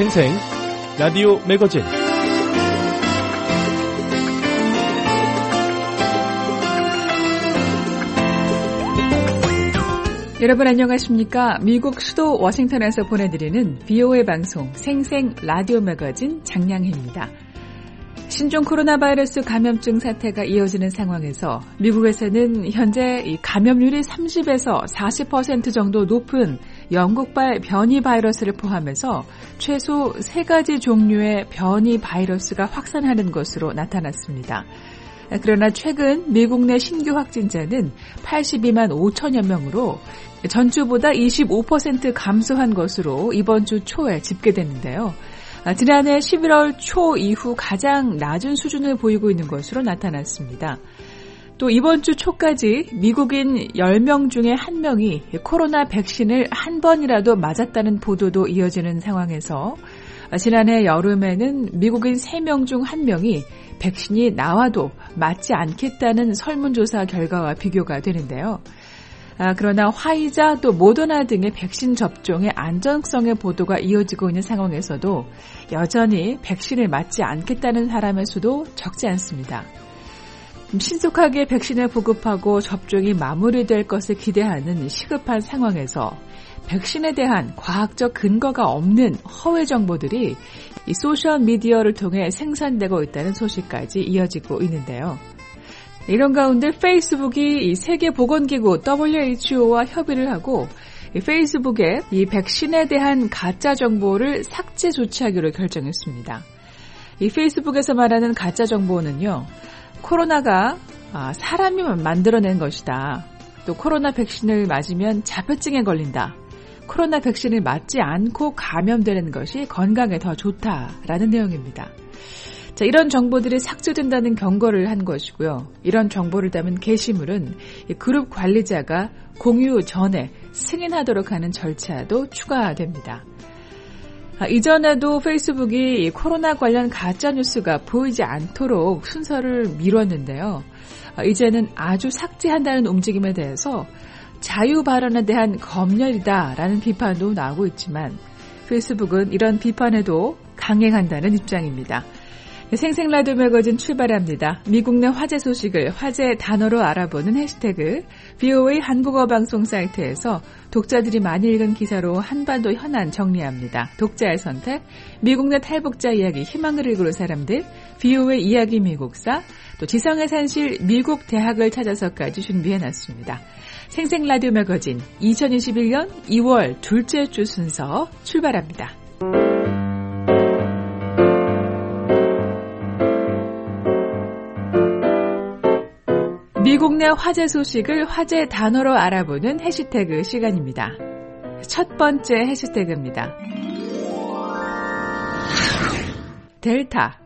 생생 라디오 매거진 여러분 안녕하십니까? 미국 수도 워싱턴에서 보내드리는 VOA 방송 생생 라디오 매거진 장량희입니다. 신종 코로나 바이러스 감염증 사태가 이어지는 상황에서 미국에서는 현재 이 감염률이 30에서 40% 정도 높은 영국발 변이 바이러스를 포함해서 최소 3가지 종류의 변이 바이러스가 확산하는 것으로 나타났습니다. 그러나 최근 미국 내 신규 확진자는 82만 5천여 명으로 전주보다 25% 감소한 것으로 이번 주 초에 집계됐는데요. 지난해 11월 초 이후 가장 낮은 수준을 보이고 있는 것으로 나타났습니다. 또 이번 주 초까지 미국인 10명 중에 1명이 코로나 백신을 한 번이라도 맞았다는 보도도 이어지는 상황에서 지난해 여름에는 미국인 3명 중 1명이 백신이 나와도 맞지 않겠다는 설문조사 결과와 비교가 되는데요. 그러나 화이자 또 모더나 등의 백신 접종의 안전성의 보도가 이어지고 있는 상황에서도 여전히 백신을 맞지 않겠다는 사람의 수도 적지 않습니다. 신속하게 백신을 보급하고 접종이 마무리될 것을 기대하는 시급한 상황에서 백신에 대한 과학적 근거가 없는 허위 정보들이 이 소셜미디어를 통해 생산되고 있다는 소식까지 이어지고 있는데요. 이런 가운데 페이스북이 이 세계보건기구 WHO와 협의를 하고 이 페이스북에 이 백신에 대한 가짜 정보를 삭제 조치하기로 결정했습니다. 이 페이스북에서 말하는 가짜 정보는요, 코로나가 사람이 만들어낸 것이다. 또 코로나 백신을 맞으면 자폐증에 걸린다. 코로나 백신을 맞지 않고 감염되는 것이 건강에 더 좋다라는 내용입니다. 자, 이런 정보들이 삭제된다는 경고를 한 것이고요. 이런 정보를 담은 게시물은 그룹 관리자가 공유 전에 승인하도록 하는 절차도 추가됩니다. 이전에도 페이스북이 코로나 관련 가짜뉴스가 보이지 않도록 순서를 미뤘는데요. 이제는 아주 삭제한다는 움직임에 대해서 자유 발언에 대한 검열이다라는 비판도 나오고 있지만 페이스북은 이런 비판에도 강행한다는 입장입니다. 생생 라디오 매거진 출발합니다. 미국 내 화제 소식을 화제 단어로 알아보는 해시태그 VOA 한국어 방송 사이트에서 독자들이 많이 읽은 기사로 한반도 현안 정리합니다. 독자의 선택, 미국 내 탈북자 이야기, 희망을 읽을 사람들, VOA 이야기 미국사, 또 지성의 산실 미국 대학을 찾아서까지 준비해놨습니다. 생생 라디오 매거진 2021년 2월 둘째 주 순서 출발합니다. 미국 내 화제 소식을 화제 단어로 알아보는 해시태그 시간입니다. 첫 번째 해시태그입니다. 델타.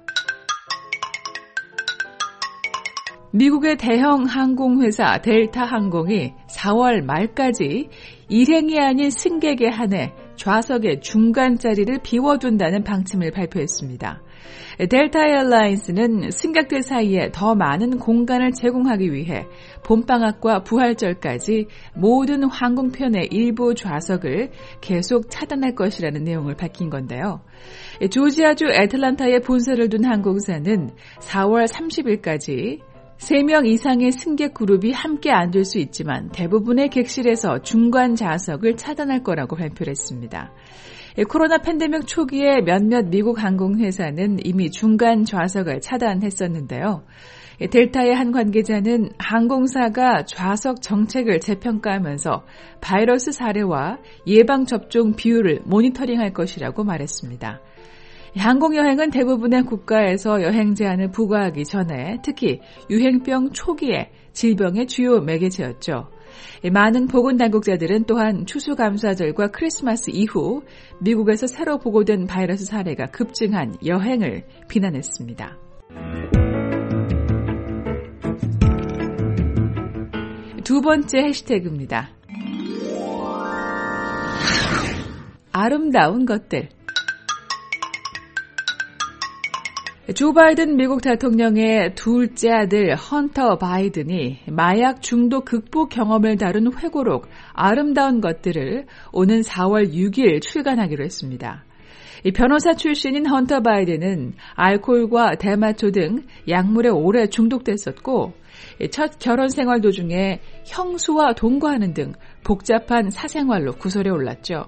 미국의 대형 항공회사 델타 항공이 4월 말까지 일행이 아닌 승객에 한해 좌석의 중간 자리를 비워둔다는 방침을 발표했습니다. 델타 에어라인스는 승객들 사이에 더 많은 공간을 제공하기 위해 봄방학과 부활절까지 모든 항공편의 일부 좌석을 계속 차단할 것이라는 내용을 밝힌 건데요. 조지아주 애틀란타에 본사를 둔 항공사는 4월 30일까지 3명 이상의 승객 그룹이 함께 앉을 수 있지만 대부분의 객실에서 중간 좌석을 차단할 거라고 발표를 했습니다. 코로나 팬데믹 초기에 몇몇 미국 항공회사는 이미 중간 좌석을 차단했었는데요. 델타의 한 관계자는 항공사가 좌석 정책을 재평가하면서 바이러스 사례와 예방접종 비율을 모니터링할 것이라고 말했습니다. 항공여행은 대부분의 국가에서 여행 제한을 부과하기 전에 특히 유행병 초기에 질병의 주요 매개체였죠. 많은 보건당국자들은 또한 추수감사절과 크리스마스 이후 미국에서 새로 보고된 바이러스 사례가 급증한 여행을 비난했습니다. 두 번째 해시태그입니다. 아름다운 것들. 조 바이든 미국 대통령의 둘째 아들 헌터 바이든이 마약 중독 극복 경험을 다룬 회고록 아름다운 것들을 오는 4월 6일 출간하기로 했습니다. 이 변호사 출신인 헌터 바이든은 알코올과 대마초 등 약물에 오래 중독됐었고 첫 결혼 생활 도중에 형수와 동거하는 등 복잡한 사생활로 구설에 올랐죠.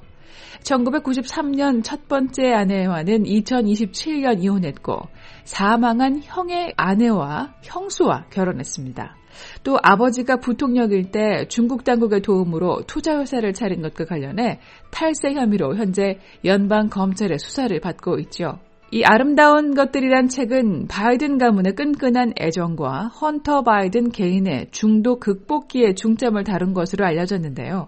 1993년 첫 번째 아내와는 2027년 이혼했고 사망한 형의 아내와 형수와 결혼했습니다. 또 아버지가 부통령일 때 중국 당국의 도움으로 투자회사를 차린 것과 관련해 탈세 혐의로 현재 연방검찰의 수사를 받고 있죠. 이 아름다운 것들이란 책은 바이든 가문의 끈끈한 애정과 헌터 바이든 개인의 중독 극복기에 중점을 다룬 것으로 알려졌는데요.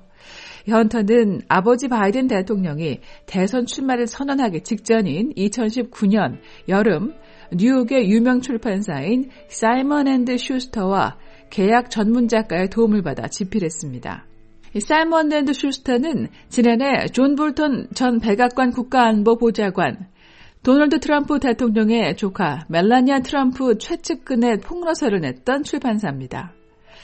헌터는 아버지 바이든 대통령이 대선 출마를 선언하기 직전인 2019년 여름 뉴욕의 유명 출판사인 사이먼 앤드 슈스터와 계약 전문 작가의 도움을 받아 집필했습니다. 사이먼 앤드 슈스터는 지난해 존 볼턴 전 백악관 국가안보보좌관, 도널드 트럼프 대통령의 조카 멜라니아 트럼프 최측근의 폭로서를 냈던 출판사입니다.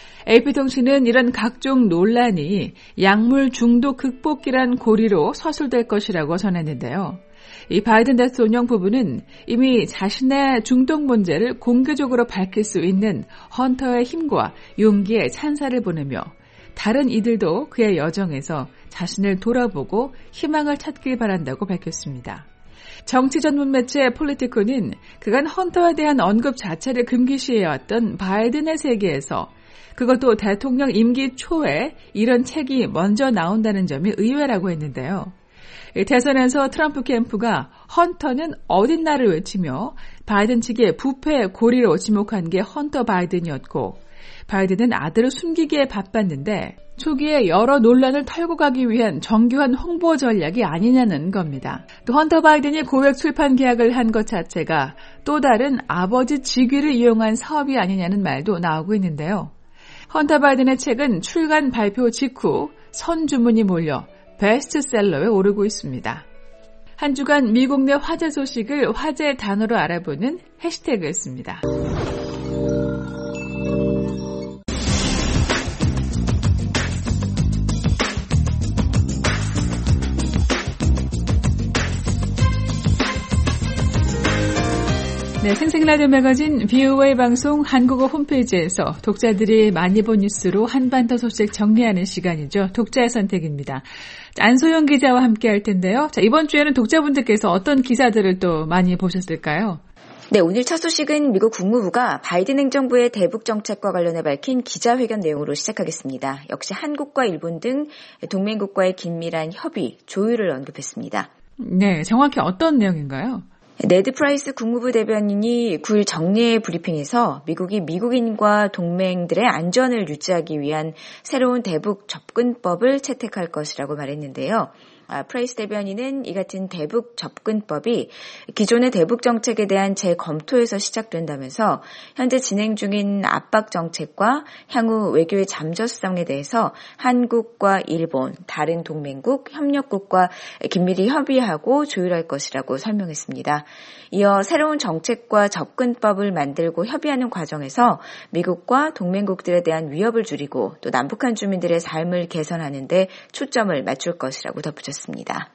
AP통신은 이런 각종 논란이 약물 중독 극복기란 고리로 서술될 것이라고 전했는데요. 이 바이든 대통령 부부는 이미 자신의 중독 문제를 공개적으로 밝힐 수 있는 헌터의 힘과 용기에 찬사를 보내며 다른 이들도 그의 여정에서 자신을 돌아보고 희망을 찾길 바란다고 밝혔습니다. 정치 전문 매체 폴리티코는 그간 헌터에 대한 언급 자체를 금기시해왔던 바이든의 세계에서 그것도 대통령 임기 초에 이런 책이 먼저 나온다는 점이 의외라고 했는데요. 대선에서 트럼프 캠프가 헌터는 어딘나를 외치며 바이든 측의 부패 고리로 지목한 게 헌터 바이든이었고 바이든은 아들을 숨기기에 바빴는데 초기에 여러 논란을 털고 가기 위한 정교한 홍보 전략이 아니냐는 겁니다. 또 헌터 바이든이 고액 출판 계약을 한 것 자체가 또 다른 아버지 직위를 이용한 사업이 아니냐는 말도 나오고 있는데요. 헌터 바이든의 책은 출간 발표 직후 선주문이 몰려 베스트셀러에 오르고 있습니다. 한 주간 미국 내 화제 소식을 화제 단어로 알아보는 해시태그였습니다. 네, 생생라디오 매거진 VOA 방송 한국어 홈페이지에서 독자들이 많이 본 뉴스로 한반도 소식 정리하는 시간이죠. 독자의 선택입니다. 안소영 기자와 함께 할 텐데요. 자, 이번 주에는 독자분들께서 어떤 기사들을 또 많이 보셨을까요? 네, 오늘 첫 소식은 미국 국무부가 바이든 행정부의 대북 정책과 관련해 밝힌 기자회견 내용으로 시작하겠습니다. 역시 한국과 일본 등 동맹국과의 긴밀한 협의, 조율을 언급했습니다. 네, 정확히 어떤 내용인가요? 네드 프라이스 국무부 대변인이 9일 정례 브리핑에서 미국이 미국인과 동맹들의 안전을 유지하기 위한 새로운 대북 접근법을 채택할 것이라고 말했는데요. 프라이스 대변인은 이 같은 대북 접근법이 기존의 대북 정책에 대한 재검토에서 시작된다면서 현재 진행 중인 압박 정책과 향후 외교의 잠재성에 대해서 한국과 일본, 다른 동맹국, 협력국과 긴밀히 협의하고 조율할 것이라고 설명했습니다. 이어 새로운 정책과 접근법을 만들고 협의하는 과정에서 미국과 동맹국들에 대한 위협을 줄이고 또 남북한 주민들의 삶을 개선하는 데 초점을 맞출 것이라고 덧붙였습니다.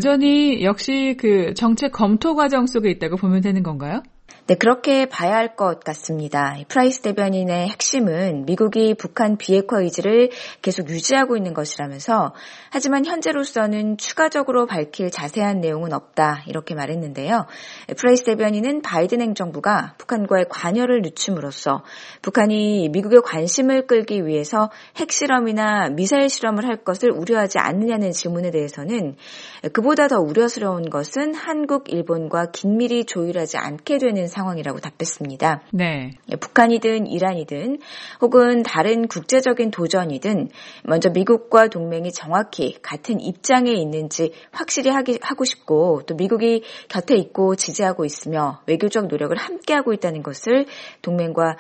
여전히 역시 그 정책 검토 과정 속에 있다고 보면 되는 건가요? 네, 그렇게 봐야 할 것 같습니다. 프라이스 대변인의 핵심은 미국이 북한 비핵화 의지를 계속 유지하고 있는 것이라면서 하지만 현재로서는 추가적으로 밝힐 자세한 내용은 없다 이렇게 말했는데요. 프라이스 대변인은 바이든 행정부가 북한과의 관여를 늦춤으로써 북한이 미국의 관심을 끌기 위해서 핵실험이나 미사일 실험을 할 것을 우려하지 않느냐는 질문에 대해서는 그보다 더 우려스러운 것은 한국, 일본과 긴밀히 조율하지 않게 되는 상황이라고 답했습니다. 네. 북한이든 이란이든 혹은 다른 국제적인 도전이든 먼저 미국과 동맹이 정확히 같은 입장에 있는지 확실히 하고 싶고 또 미국이 곁에 있고 지지하고 있으며 외교적 노력을 함께하고 있다는 것을 동맹과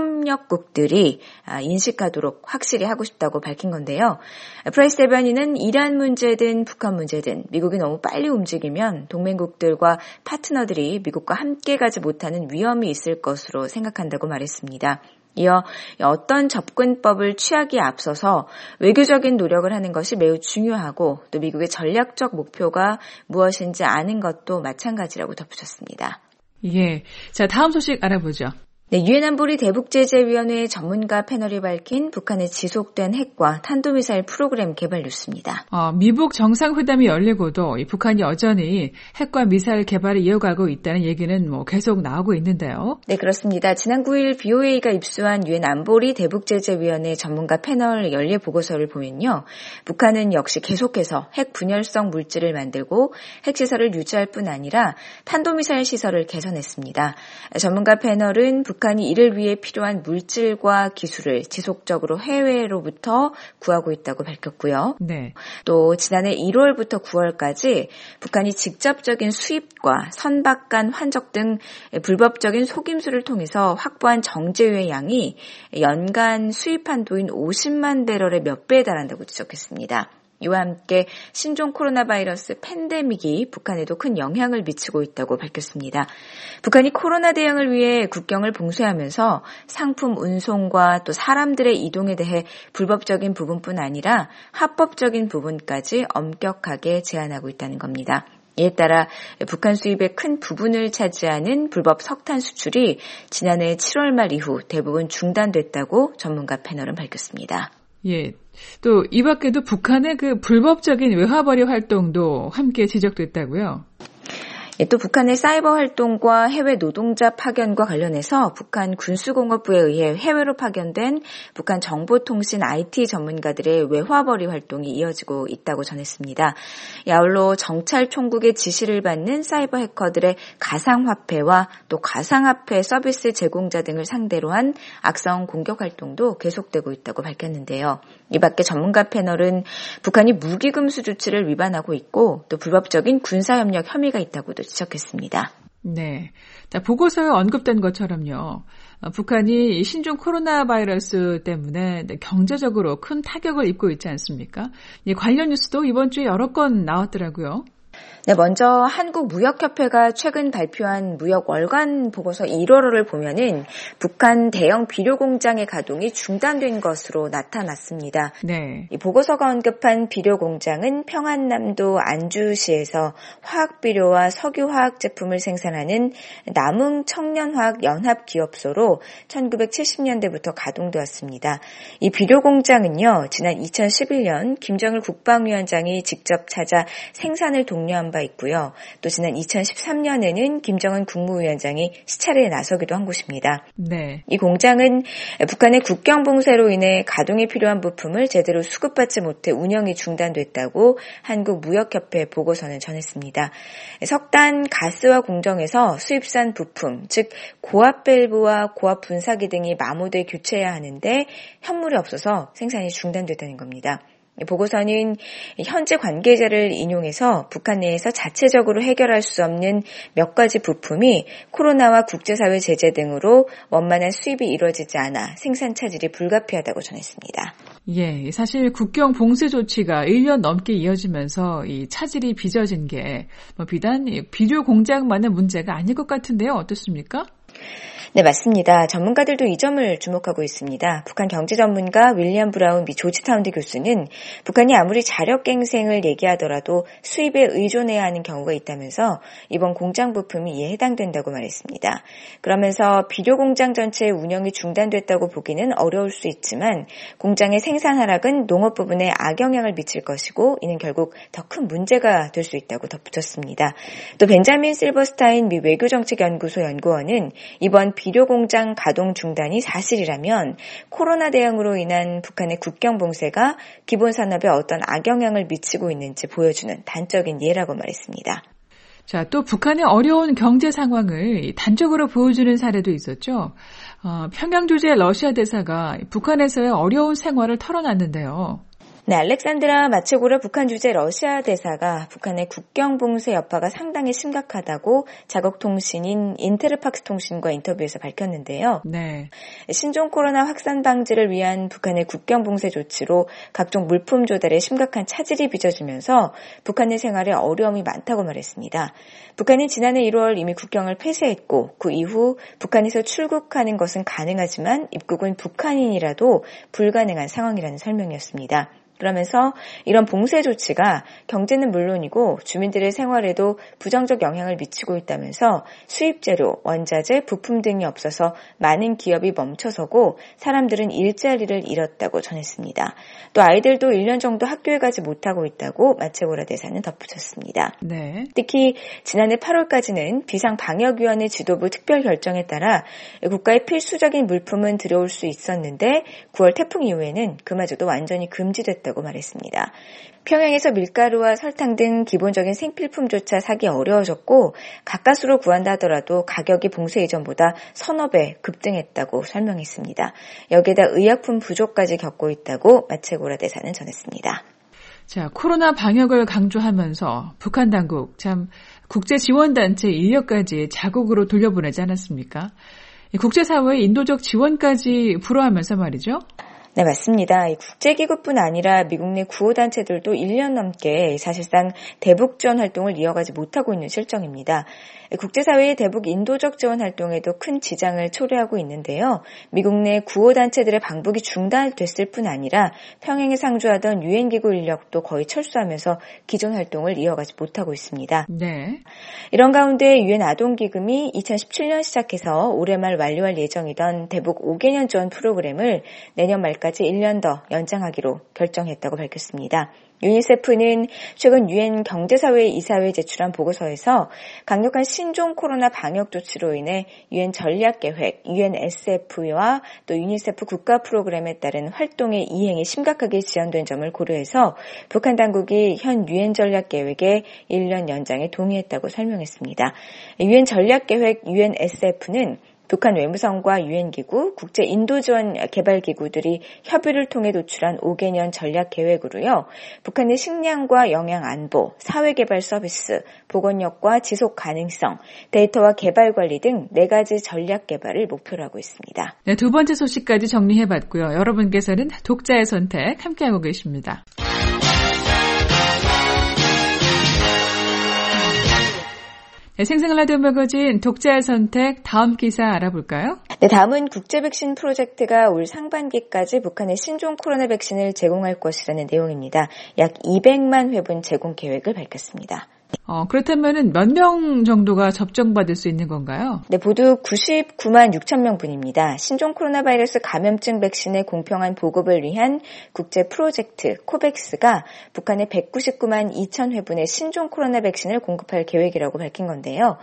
협력국들이 인식하도록 확실히 하고 싶다고 밝힌 건데요. 프라이스 대변인은 이란 문제든 북한 문제든 미국이 너무 빨리 움직이면 동맹국들과 파트너들이 미국과 함께 가지 못하는 위험이 있을 것으로 생각한다고 말했습니다. 이어 어떤 접근법을 취하기에 앞서서 외교적인 노력을 하는 것이 매우 중요하고 또 미국의 전략적 목표가 무엇인지 아는 것도 마찬가지라고 덧붙였습니다. 예. 자, 다음 소식 알아보죠. 네, 유엔 안보리 대북제재위원회 전문가 패널이 밝힌 북한의 지속된 핵과 탄도미사일 프로그램 개발 뉴스입니다. 미북 정상회담이 열리고도 이 북한이 여전히 핵과 미사일 개발을 이어가고 있다는 얘기는 계속 나오고 있는데요. 네, 그렇습니다. 지난 9일 BOA가 입수한 유엔 안보리 대북제재위원회 전문가 패널 연례 보고서를 보면요. 북한은 역시 계속해서 핵 분열성 물질을 만들고 핵시설을 유지할 뿐 아니라 탄도미사일 시설을 개선했습니다. 전문가 패널은 북한이 이를 위해 필요한 물질과 기술을 지속적으로 해외로부터 구하고 있다고 밝혔고요. 네. 또 지난해 1월부터 9월까지 북한이 직접적인 수입과 선박 간 환적 등 불법적인 속임수를 통해서 확보한 정제유의 양이 연간 수입 한도인 50만 배럴의 몇 배에 달한다고 지적했습니다. 이와 함께 신종 코로나 바이러스 팬데믹이 북한에도 큰 영향을 미치고 있다고 밝혔습니다. 북한이 코로나 대응을 위해 국경을 봉쇄하면서 상품 운송과 또 사람들의 이동에 대해 불법적인 부분뿐 아니라 합법적인 부분까지 엄격하게 제한하고 있다는 겁니다. 이에 따라 북한 수입의 큰 부분을 차지하는 불법 석탄 수출이 지난해 7월 말 이후 대부분 중단됐다고 전문가 패널은 밝혔습니다. 예. 또 이 밖에도 북한의 그 불법적인 외화벌이 활동도 함께 지적됐다고요? 또 북한의 사이버 활동과 해외 노동자 파견과 관련해서 북한 군수공업부에 의해 해외로 파견된 북한 정보통신 IT 전문가들의 외화벌이 활동이 이어지고 있다고 전했습니다. 아울러 정찰 총국의 지시를 받는 사이버 해커들의 가상화폐와 또 가상화폐 서비스 제공자 등을 상대로 한 악성 공격 활동도 계속되고 있다고 밝혔는데요. 이 밖에 전문가 패널은 북한이 무기금수 조치를 위반하고 있고 또 불법적인 군사협력 혐의가 있다고도 지적했습니다. 네. 자, 보고서에 언급된 것처럼요. 북한이 신종 코로나 바이러스 때문에 경제적으로 큰 타격을 입고 있지 않습니까? 관련 뉴스도 이번 주에 여러 건 나왔더라고요. 네, 먼저 한국무역협회가 최근 발표한 무역 월간 보고서 1월호를 보면은 북한 대형 비료 공장의 가동이 중단된 것으로 나타났습니다. 네. 이 보고서가 언급한 비료 공장은 평안남도 안주시에서 화학비료와 석유화학 제품을 생산하는 남흥청년화학연합기업소로 1970년대부터 가동되었습니다. 이 비료 공장은요, 지난 2011년 김정일 국방위원장이 직접 찾아 생산을 독려한 바 있고요. 또 지난 2013년에는 김정은 국무위원장이 시찰에 나서기도 한 곳입니다. 네. 이 공장은 북한의 국경 봉쇄로 인해 가동에 필요한 부품을 제대로 수급받지 못해 운영이 중단됐다고 한국무역협회 보고서는 전했습니다. 석탄, 가스화 공정에서 수입산 부품, 즉 고압 밸브와 고압 분사기 등이 마모돼 교체해야 하는데 현물이 없어서 생산이 중단됐다는 겁니다. 보고서는 현재 관계자를 인용해서 북한 내에서 자체적으로 해결할 수 없는 몇 가지 부품이 코로나와 국제사회 제재 등으로 원만한 수입이 이루어지지 않아 생산 차질이 불가피하다고 전했습니다. 예, 사실 국경 봉쇄 조치가 1년 넘게 이어지면서 이 차질이 빚어진 게 비단 비료 공장만의 문제가 아닐 것 같은데요. 어떻습니까? 네, 맞습니다. 전문가들도 이 점을 주목하고 있습니다. 북한 경제 전문가 윌리엄 브라운 미 조지타운대 교수는 북한이 아무리 자력갱생을 얘기하더라도 수입에 의존해야 하는 경우가 있다면서 이번 공장 부품이 이에 해당된다고 말했습니다. 그러면서 비료 공장 전체의 운영이 중단됐다고 보기는 어려울 수 있지만 공장의 생산 하락은 농업 부분에 악영향을 미칠 것이고 이는 결국 더 큰 문제가 될 수 있다고 덧붙였습니다. 또 벤자민 실버스타인 미 외교정책연구소 연구원은 이번 비료 공장 가동 중단이 사실이라면 코로나 대응으로 인한 북한의 국경 봉쇄가 기본 산업에 어떤 악영향을 미치고 있는지 보여주는 단적인 예라고 말했습니다. 자, 또 북한의 어려운 경제 상황을 단적으로 보여주는 사례도 있었죠. 평양 주재 러시아 대사가 북한에서의 어려운 생활을 털어놨는데요. 네, 알렉산드라 마츠고라 북한 주재 러시아 대사가 북한의 국경 봉쇄 여파가 상당히 심각하다고 자국 통신인 인테르팍스 통신과 인터뷰에서 밝혔는데요. 네. 신종 코로나 확산 방지를 위한 북한의 국경 봉쇄 조치로 각종 물품 조달에 심각한 차질이 빚어지면서 북한의 생활에 어려움이 많다고 말했습니다. 북한은 지난해 1월 이미 국경을 폐쇄했고 그 이후 북한에서 출국하는 것은 가능하지만 입국은 북한인이라도 불가능한 상황이라는 설명이었습니다. 그러면서 이런 봉쇄 조치가 경제는 물론이고 주민들의 생활에도 부정적 영향을 미치고 있다면서 수입재료, 원자재, 부품 등이 없어서 많은 기업이 멈춰서고 사람들은 일자리를 잃었다고 전했습니다. 또 아이들도 1년 정도 학교에 가지 못하고 있다고 마츠고라 대사는 덧붙였습니다. 네. 특히 지난해 8월까지는 비상방역위원회 지도부 특별 결정에 따라 국가의 필수적인 물품은 들어올 수 있었는데 9월 태풍 이후에는 그마저도 완전히 금지됐다고 말했습니다. 평양에서 밀가루와 설탕 등 기본적인 생필품조차 사기 어려워졌고 가까스로 구한다 하더라도 가격이 봉쇄 이전보다 서너 배 급등했다고 설명했습니다. 여기에다 의약품 부족까지 겪고 있다고 마츠고라 대사는 전했습니다. 자, 코로나 방역을 강조하면서 북한 당국 참 국제지원단체 인력까지 자국으로 돌려보내지 않았습니까? 국제사회의 인도적 지원까지 불허하면서 말이죠. 네, 맞습니다. 국제기구뿐 아니라 미국 내 구호단체들도 1년 넘게 사실상 대북 지원 활동을 이어가지 못하고 있는 실정입니다. 국제사회의 대북 인도적 지원 활동에도 큰 지장을 초래하고 있는데요. 미국 내 구호단체들의 방북이 중단됐을 뿐 아니라 평양에 상주하던 유엔기구 인력도 거의 철수하면서 기존 활동을 이어가지 못하고 있습니다. 네. 이런 가운데 유엔 아동기금이 2017년 시작해서 올해 말 완료할 예정이던 대북 5개년 지원 프로그램을 내년 말까지 1년 더 연장하기로 결정했다고 밝혔습니다. 유니세프는 최근 유엔 경제사회 이사회에 제출한 보고서에서 강력한 신종 코로나 방역 조치로 인해 유엔 전략계획, UNSF와 또 유니세프 국가 프로그램에 따른 활동의 이행이 심각하게 지연된 점을 고려해서 북한 당국이 현 유엔 전략계획의 1년 연장에 동의했다고 설명했습니다. 유엔 전략계획 UNSF는 북한 외무성과 유엔기구, 국제인도지원개발기구들이 협의를 통해 도출한 5개년 전략계획으로요. 북한의 식량과 영양안보, 사회개발 서비스, 보건력과 지속가능성, 데이터와 개발관리 등 4가지 전략개발을 목표로 하고 있습니다. 네, 두 번째 소식까지 정리해봤고요. 여러분께서는 독자의 선택 함께하고 계십니다. 네, 생생라디오 매거진 독자의 선택 다음 기사 알아볼까요? 네, 다음은 국제 백신 프로젝트가 올 상반기까지 북한의 신종 코로나 백신을 제공할 것이라는 내용입니다. 약 200만 회분 제공 계획을 밝혔습니다. 그렇다면은 몇 명 정도가 접종받을 수 있는 건가요? 네, 모두 99만 6천 명분입니다. 신종 코로나 바이러스 감염증 백신의 공평한 보급을 위한 국제 프로젝트 코백스가 북한에 199만 2천 회분의 신종 코로나 백신을 공급할 계획이라고 밝힌 건데요.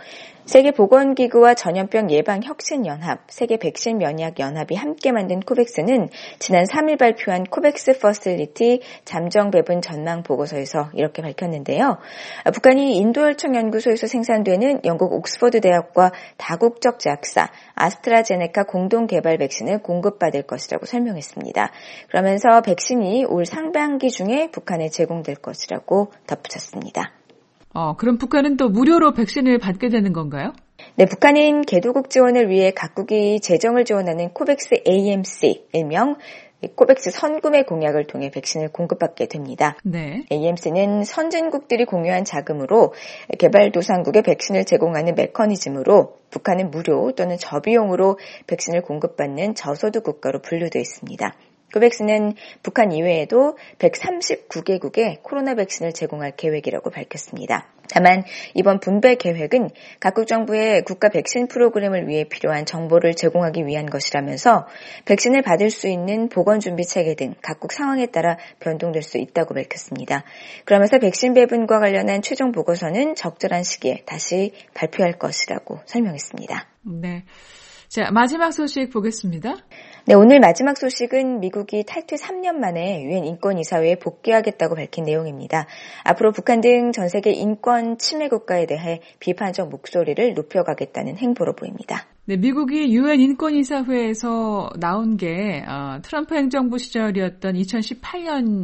세계보건기구와 전염병 예방혁신연합, 세계백신면역연합이 함께 만든 코백스는 지난 3일 발표한 코백스 퍼실리티 잠정배분 전망 보고서에서 이렇게 밝혔는데요. 북한이 인도혈청연구소에서 생산되는 영국 옥스퍼드 대학과 다국적 제약사 아스트라제네카 공동개발 백신을 공급받을 것이라고 설명했습니다. 그러면서 백신이 올 상반기 중에 북한에 제공될 것이라고 덧붙였습니다. 그럼 북한은 또 무료로 백신을 받게 되는 건가요? 네, 북한은 개도국 지원을 위해 각국이 재정을 지원하는 코백스 AMC, 일명 코백스 선구매 공약을 통해 백신을 공급받게 됩니다. 네. AMC는 선진국들이 공유한 자금으로 개발도상국에 백신을 제공하는 메커니즘으로 북한은 무료 또는 저비용으로 백신을 공급받는 저소득 국가로 분류되어 있습니다. 코백스는 북한 이외에도 139개국에 코로나 백신을 제공할 계획이라고 밝혔습니다. 다만 이번 분배 계획은 각국 정부의 국가 백신 프로그램을 위해 필요한 정보를 제공하기 위한 것이라면서 백신을 받을 수 있는 보건준비 체계 등 각국 상황에 따라 변동될 수 있다고 밝혔습니다. 그러면서 백신 배분과 관련한 최종 보고서는 적절한 시기에 다시 발표할 것이라고 설명했습니다. 네. 자, 마지막 소식 보겠습니다. 네, 오늘 마지막 소식은 미국이 탈퇴 3년 만에 유엔 인권이사회에 복귀하겠다고 밝힌 내용입니다. 앞으로 북한 등 전 세계 인권 침해 국가에 대해 비판적 목소리를 높여가겠다는 행보로 보입니다. 네, 미국이 유엔 인권이사회에서 나온 게 트럼프 행정부 시절이었던 2018년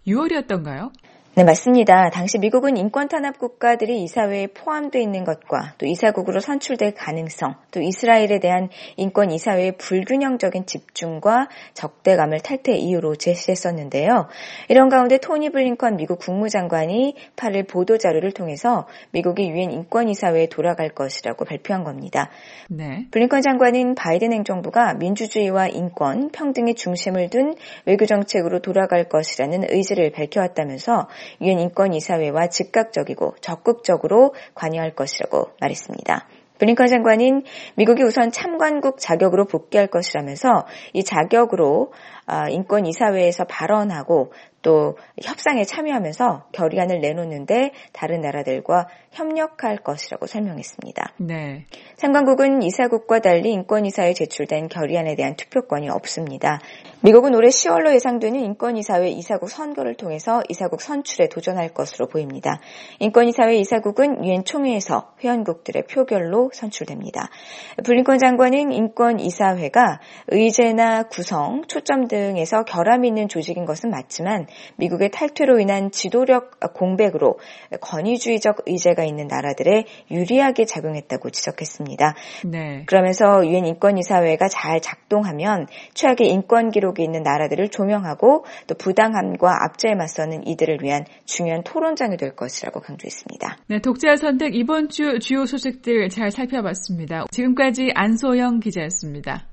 6월이었던가요? 네, 맞습니다. 당시 미국은 인권 탄압 국가들이 이사회에 포함되어 있는 것과 또 이사국으로 선출될 가능성, 또 이스라엘에 대한 인권 이사회의 불균형적인 집중과 적대감을 탈퇴 이유로 제시했었는데요. 이런 가운데 토니 블링컨 미국 국무장관이 8일 보도자료를 통해서 미국이 유엔 인권 이사회에 돌아갈 것이라고 발표한 겁니다. 네. 블링컨 장관은 바이든 행정부가 민주주의와 인권, 평등의 중심을 둔 외교 정책으로 돌아갈 것이라는 의지를 밝혀왔다면서 유엔 인권이사회와 즉각적이고 적극적으로 관여할 것이라고 말했습니다. 블링컨 장관은 미국이 우선 참관국 자격으로 복귀할 것이라면서 이 자격으로 인권이사회에서 발언하고 또 협상에 참여하면서 결의안을 내놓는데 다른 나라들과 협력할 것이라고 설명했습니다. 네. 참관국은 이사국과 달리 인권이사회에 제출된 결의안에 대한 투표권이 없습니다. 미국은 올해 10월로 예상되는 인권이사회 이사국 선거를 통해서 이사국 선출에 도전할 것으로 보입니다. 인권이사회 이사국은 유엔 총회에서 회원국들의 표결로 선출됩니다. 블링컨 장관은 인권이사회가 의제나 구성, 초점 등에서 결함이 있는 조직인 것은 맞지만 미국의 탈퇴로 인한 지도력 공백으로 권위주의적 의제가 있는 나라들에 유리하게 작용했다고 지적했습니다. 네. 그러면서 유엔 인권이사회가 잘 작동하면 최악의 인권 기록이 있는 나라들을 조명하고 또 부당함과 압제에 맞서는 이들을 위한 중요한 토론장이 될 것이라고 강조했습니다. 네, 독자 선택 이번 주 주요 소식들 잘 살펴봤습니다. 지금까지 안소영 기자였습니다.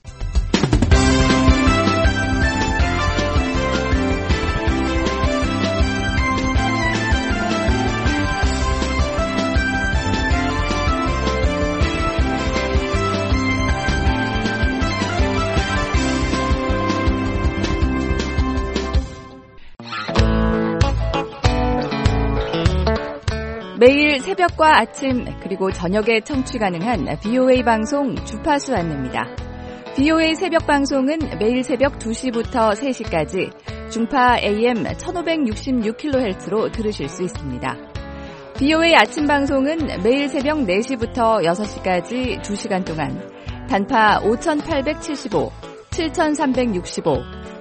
매일 새벽과 아침 그리고 저녁에 청취 가능한 VOA 방송 주파수 안내입니다. VOA 새벽 방송은 매일 새벽 2시부터 3시까지 중파 AM 1566kHz로 들으실 수 있습니다. VOA 아침 방송은 매일 새벽 4시부터 6시까지 2시간 동안 단파 5875, 7365,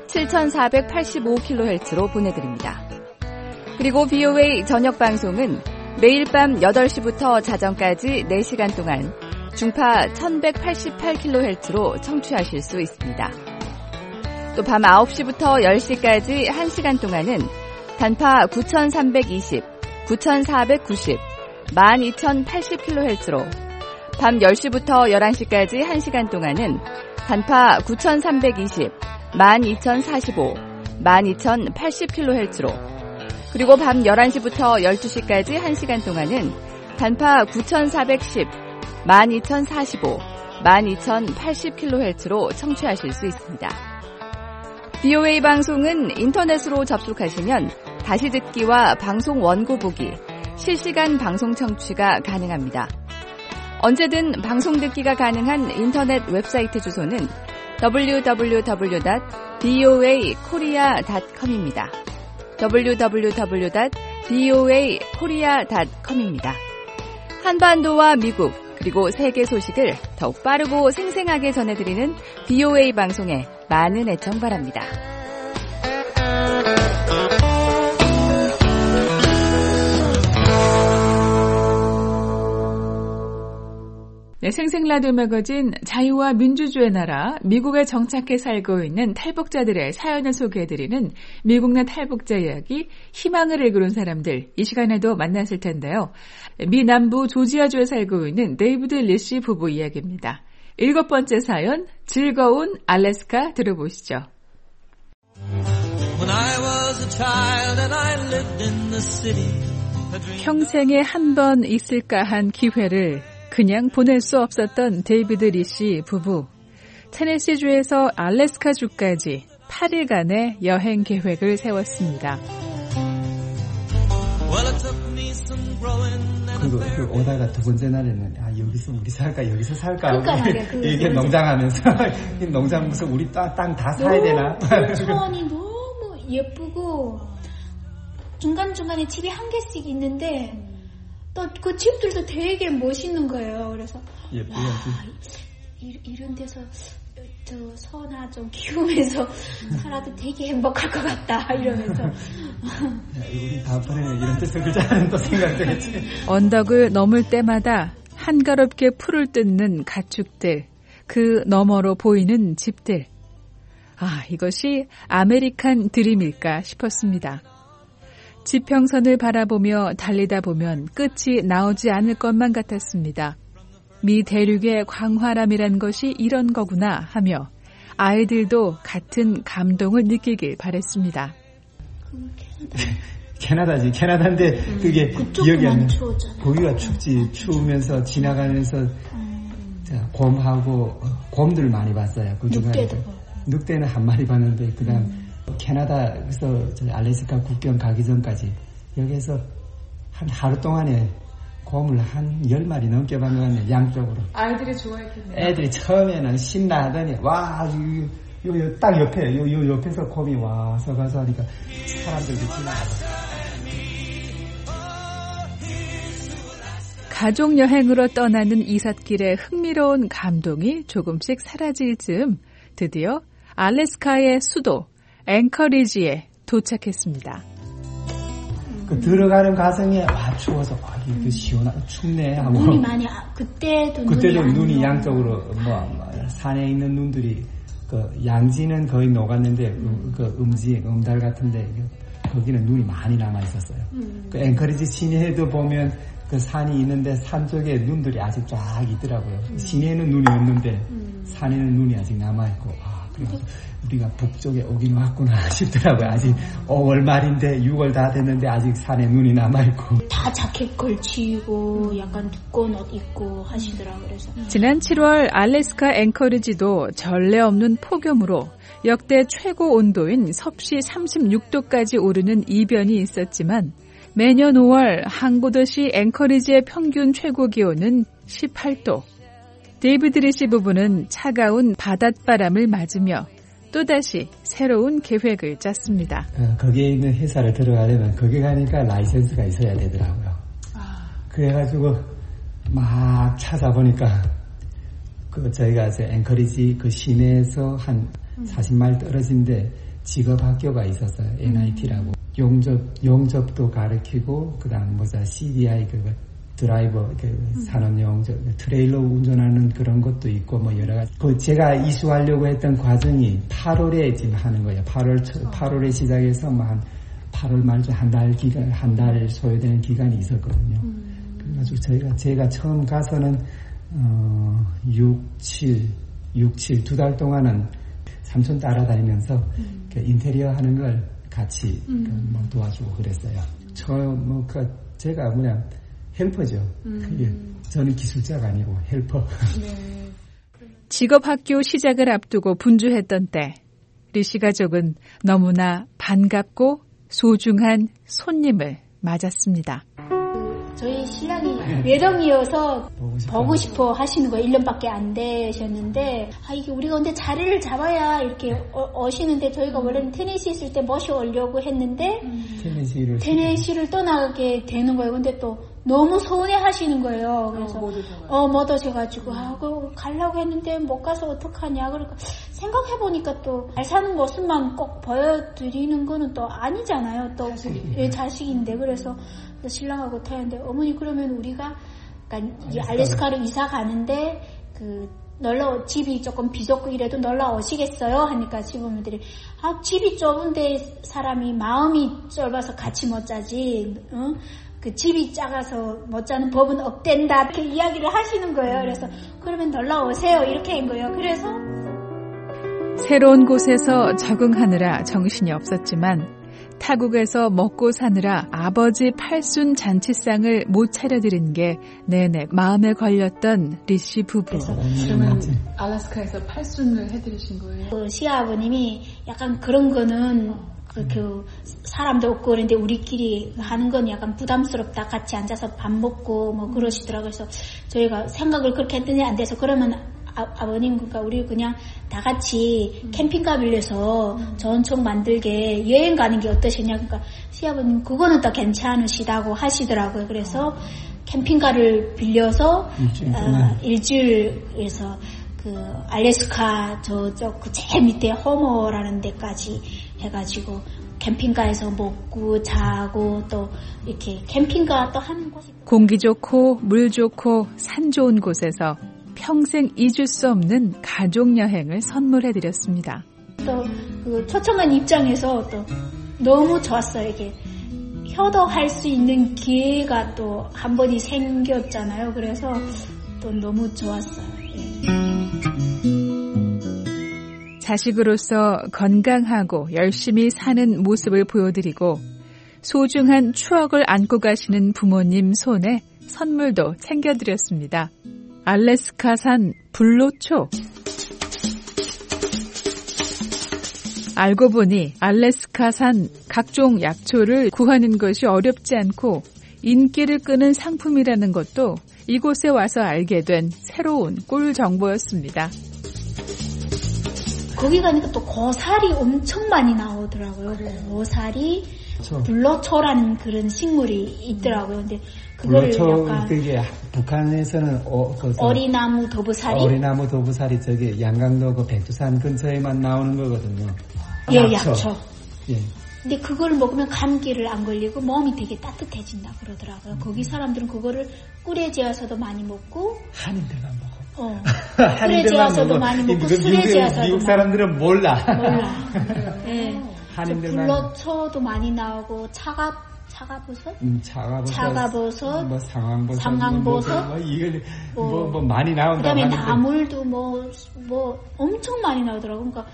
7485kHz로 보내드립니다. 그리고 VOA 저녁 방송은 매일 밤 8시부터 자정까지 4시간 동안 중파 1188kHz로 청취하실 수 있습니다. 또 밤 9시부터 10시까지 1시간 동안은 단파 9320, 9490, 12080kHz로 밤 10시부터 11시까지 1시간 동안은 단파 9320, 12045, 12080kHz로 그리고 밤 11시부터 12시까지 1시간 동안은 단파 9410, 12045, 12080kHz로 청취하실 수 있습니다. VOA 방송은 인터넷으로 접속하시면 다시 듣기와 방송 원고 보기, 실시간 방송 청취가 가능합니다. 언제든 방송 듣기가 가능한 인터넷 웹사이트 주소는 www.voakorea.com입니다. www.voakorea.com입니다. 한반도와 미국 그리고 세계 소식을 더욱 빠르고 생생하게 전해드리는 VOA 방송에 많은 애청 바랍니다. 네, 생생라디오 매거진 자유와 민주주의 나라 미국에 정착해 살고 있는 탈북자들의 사연을 소개해드리는 미국 내 탈북자 이야기 희망을 일구는 사람들 이 시간에도 만났을 텐데요. 미 남부 조지아주에 살고 있는 데이비드 리시 부부 이야기입니다. 7번째 사연 즐거운 알래스카 들어보시죠. 평생에 한 번 있을까 한 기회를 그냥 보낼 수 없었던 데이비드 리시 부부. 테네시주에서 알래스카주까지 8일간의 여행 계획을 세웠습니다. 그리고 오다가 두 번째 날에는 여기서 우리 살까 여기서 살까 이게 농장하면서 농장 무슨 우리 땅 다 사야 되나? 천이 너무 예쁘고 중간중간에 집이 한 개씩 있는데 또 그 집들도 되게 멋있는 거예요. 그래서 예쁘게 이런 데서 저 소나 좀 키우면서 살아도 되게 행복할 것 같다 이러면서 우리 다음번에는 이런 뜻을 글자는 또 생각되겠지. 언덕을 넘을 때마다 한가롭게 풀을 뜯는 가축들, 그 너머로 보이는 집들. 아, 이것이 아메리칸 드림일까 싶었습니다. 지평선을 바라보며 달리다 보면 끝이 나오지 않을 것만 같았습니다. 미 대륙의 광활함이란 것이 이런 거구나 하며 아이들도 같은 감동을 느끼길 바랬습니다. 캐나다지. 캐나다인데 그게 기억이 안 나. 거기가 춥지. 추우면서 지나가면서 곰하고 곰들 많이 봤어요. 늑대는 한 마리 봤는데 그다음 캐나다에서 알래스카 국경 가기 전까지 여기에서 한 하루 동안에 곰을 한 10마리 넘게 봤는데 양쪽으로. 아이들이 좋아했겠네요. 애들이 처음에는 신나하더니 와 요 딱 옆에 요 옆에서 곰이 와서 가서 하니까 사람들도 지나가고. 가족 여행으로 떠나는 이삿길의 흥미로운 감동이 조금씩 사라질 즈음 드디어 알래스카의 수도 앵커리지에 도착했습니다. 그 들어가는 과정에 추워서 이거 시원하고 춥네 하고 눈이 많이 그때도 눈이 양쪽으로 산에 있는 눈들이 그 양지는 거의 녹았는데 그 음달 같은데 거기는 눈이 많이 남아 있었어요. 그 앵커리지 시내에도 보면 그 산이 있는데 산 쪽에 눈들이 아직 쫙 있더라고요. 시내에는 눈이 없는데 산에는 눈이 아직 남아 있고 그래서 우리가 북쪽에 오긴 왔구나 싶더라고요. 아직 5월 말인데 6월 다 됐는데 아직 산에 눈이 남아있고. 다 자켓 걸치고 약간 두꺼운 옷 입고 하시더라고요. 그래서 지난 7월 알래스카 앵커리지도 전례 없는 폭염으로 역대 최고 온도인 섭씨 36도까지 오르는 이변이 있었지만 매년 5월 항구도시 앵커리지의 평균 최고 기온은 18도. 데이비드 리시 부부는 차가운 바닷바람을 맞으며 또다시 새로운 계획을 짰습니다. 거기에 있는 회사를 들어가려면 거기 가니까 라이센스가 있어야 되더라고요. 그래가지고 막 찾아보니까 저희가 앵커리지 그 시내에서 한 40마일 떨어진데 직업학교가 있었어요. NIT라고. 용접도 가르치고 그다음 CDI 드라이버 산업용 트레일러 운전하는 그런 것도 있고 여러 가지. 제가 이수하려고 했던 과정이 8월에 지금 하는 거예요. 8월에 시작해서 한 8월 말쯤 한 달 소요되는 기간이 있었거든요. 그래가지고 제가 처음 가서는 6, 7 두 달 동안은 삼촌 따라다니면서 인테리어 하는 걸 같이 도와주고 그랬어요. 제가 그냥 헬퍼죠. 저는 기술자가 아니고 헬퍼. 네. 직업학교 시작을 앞두고 분주했던 때 리시 가족은 너무나 반갑고 소중한 손님을 맞았습니다. 저희 신랑이 외동이어서 보고 싶어 하시는 거예요. 1년밖에 안 되셨는데 이게 우리가 근데 자리를 잡아야 이렇게 오시는데 저희가 원래는 테네시 있을 때 모셔오려고 했는데 테네시를 떠나게 되는 거예요. 근데 또 너무 서운해 하시는 거예요. 그래서 못 오셔가지고 가려고 했는데 못 가서 어떡하냐. 그러니까 생각해보니까 또 잘 사는 모습만 꼭 보여드리는 거는 또 아니잖아요. 또 자식인데. 그래서 신랑하고 타는데 어머니 그러면 우리가 알래스카로 이사 가는데 집이 조금 비좁고 이래도 놀러 오시겠어요? 하니까 시부모들이 집이 좁은데 사람이 마음이 좁아서 같이 못 자지. 집이 작아서 못 자는 법은 없댄다. 이렇게 이야기를 하시는 거예요. 그래서 그러면 놀러 오세요. 이렇게 한 거예요. 그래서 새로운 곳에서 적응하느라 정신이 없었지만 타국에서 먹고 사느라 아버지 팔순 잔치상을 못 차려드린 게 내내 마음에 걸렸던 리시 부부. 그러면 알래스카에서 팔순을 해드리신 거예요? 시아버님이 약간 그런 거는 사람도 없고 그런데 우리끼리 하는 건 약간 부담스럽다. 같이 앉아서 밥 먹고 그러시더라고요. 그래서 저희가 생각을 그렇게 했더니 안 돼서 그러면 아버님 그러니까 우리 그냥 다 같이 캠핑카 빌려서 전총 만들게 여행 가는 게 어떠시냐. 그러니까 시아버님 그거는 더 괜찮으시다고 하시더라고요. 그래서 캠핑카를 빌려서 일주일에서 그 알래스카 저쪽 그 제일 밑에 허머라는 데까지 해가지고 캠핑카에서 먹고 자고 또 이렇게 캠핑카 또 하는 곳이 공기 좋고 물 좋고 산 좋은 곳에서 평생 잊을 수 없는 가족 여행을 선물해드렸습니다. 또 그 초청한 입장에서 또 너무 좋았어요. 이게 효도할 수 있는 기회가 또 한 번이 생겼잖아요. 그래서 또 너무 좋았어요. 자식으로서 건강하고 열심히 사는 모습을 보여드리고 소중한 추억을 안고 가시는 부모님 손에 선물도 챙겨드렸습니다. 알래스카산 불로초. 알고 보니 알래스카산 각종 약초를 구하는 것이 어렵지 않고 인기를 끄는 상품이라는 것도 이곳에 와서 알게 된 새로운 꿀 정보였습니다. 거기 가니까 또 고사리 엄청 많이 나오더라고요. 고사리, 불로초라는 그런 식물이 있더라고요. 근데 그거를 약간 그게 북한에서는 어리나무 도부사리 저기 양강도 그 백두산 근처에만 나오는 거거든요. 예, 약초. 예. 근데 그걸 먹으면 감기를 안 걸리고 몸이 되게 따뜻해진다 그러더라고요. 거기 사람들은 그거를 꿀에 재워서도 많이 먹고 한인들만 먹어. 꿀에 재워서도 많이 먹고 술에 재워서도 미국 사람들은 몰라. 네. 한인들만. 불로초도 많이 나오고 차가버섯, 뭐 상황버섯, 뭐 많이 나온다. 그다음에 나물도 뭐 엄청 많이 나오더라고. 그러니까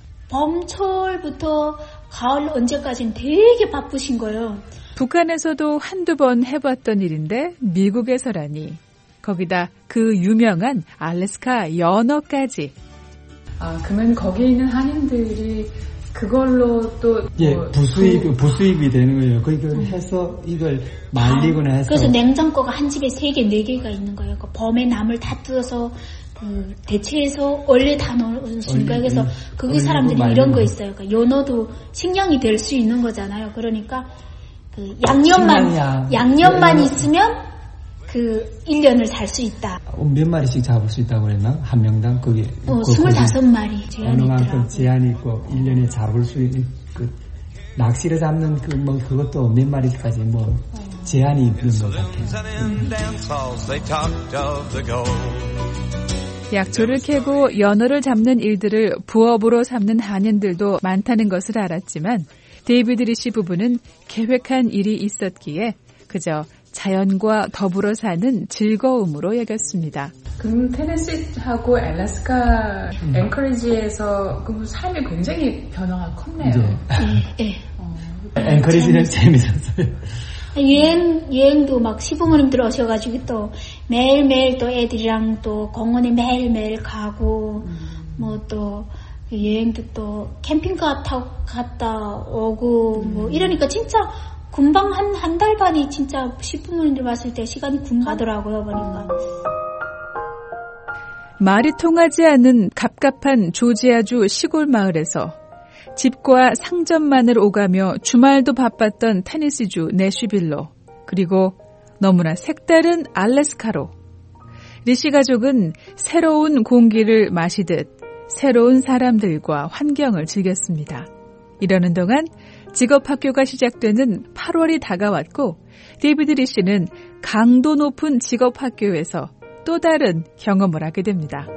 봄철부터 가을 언제까지는 되게 바쁘신 거예요. 북한에서도 한두 번 해봤던 일인데 미국에서라니. 거기다 그 유명한 알래스카 연어까지. 그러면 거기 있는 한인들이 그걸로 또 부수입이 되는 거예요. 그걸 해서 이걸 말리거나 해서. 그래서 냉장고가 한 집에 3개, 4개가 있는 거예요. 그 봄에 나물 다 뜯어서 그 대체해서 원래 다 넣으시니까 그래서 거기 사람들이 이런 거 있어요. 그러니까 연어도 식량이 될 수 있는 거잖아요. 그러니까 그 양념만 있으면 그 1년을 살 수 있다. 몇 마리씩 잡을 수 있다고 그랬나? 한 명당 거기 25마리 제한이 있더라고요. 어느 만큼 제한이 있고 1년에 잡을 수 있는 그 낚시를 잡는 그것도 몇 마리까지 제한이 있는 것 같아요. 약초를 캐고 연어를 잡는 일들을 부업으로 삼는 한인들도 많다는 것을 알았지만 데이비드 리시 부부는 계획한 일이 있었기에 그저 자연과 더불어 사는 즐거움으로 여겼습니다. 그럼 테네시하고 알래스카 앵커리지에서 그 삶이 굉장히 변화가 컸네요. 네. 앵커리지는 재밌었어요. 여행도 막 시부모님들 오셔가지고 또 매일매일 또 애들이랑 또 공원에 매일매일 가고 또 여행도 또 캠핑카 타고 갔다 오고 이러니까 진짜 금방 한 달 반이 진짜 시부모님들 왔을 때 시간이 금가더라고요. 보니까. 말이 통하지 않는 갑갑한 조지아주 시골 마을에서 집과 상점만을 오가며 주말도 바빴던 테네시주 내슈빌로, 그리고 너무나 색다른 알래스카로 리시 가족은 새로운 공기를 마시듯 새로운 사람들과 환경을 즐겼습니다. 이러는 동안 직업학교가 시작되는 8월이 다가왔고 데이비드 리시는 강도 높은 직업학교에서 또 다른 경험을 하게 됩니다.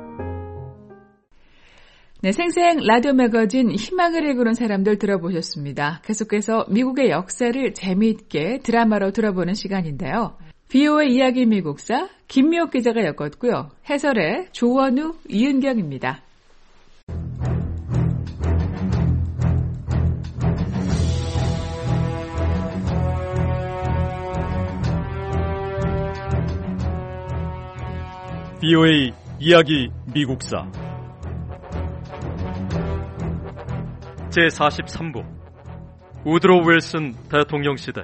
네, 생생 라디오 매거진 희망을 일구는 사람들 들어보셨습니다. 계속해서 미국의 역사를 재미있게 드라마로 들어보는 시간인데요. VOA 이야기 미국사 김미옥 기자가 엮었고요. 해설의 조원우, 이은경입니다. VOA 이야기 미국사 제43부 우드로 윌슨 대통령 시대.